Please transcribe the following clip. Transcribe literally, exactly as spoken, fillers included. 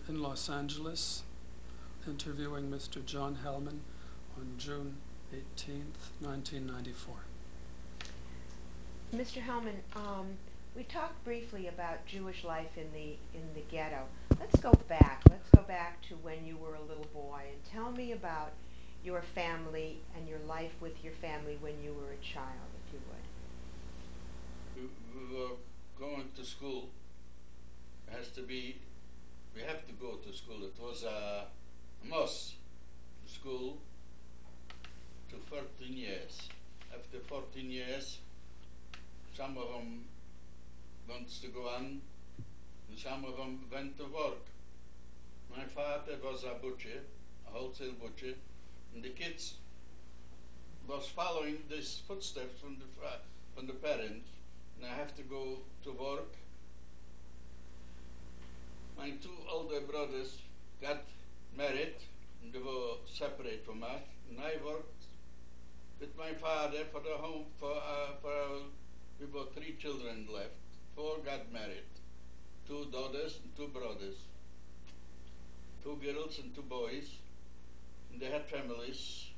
in Los Angeles, interviewing Mister John Hellman on June eighteenth, nineteen ninety-four. Mister Hellman, um, we talked briefly about Jewish life in the in the ghetto. Let's go back. Let's go back to when you were a little boy and tell me about your family and your life with your family when you were a child, if you would. We, we were going to school. It has to be, we have to go to school. It was a must to school to fourteen years. After fourteen years, some of them wants to go on and some of them went to work. My father was a butcher, a wholesale butcher, and the kids was following these footsteps from the from the parents, and I have to go to work. My two older brothers got married, and they were separate from us, and I worked with my father for the home for uh, for our, we were three children left. Four got married, two daughters and two brothers, two girls and two boys, and they had families.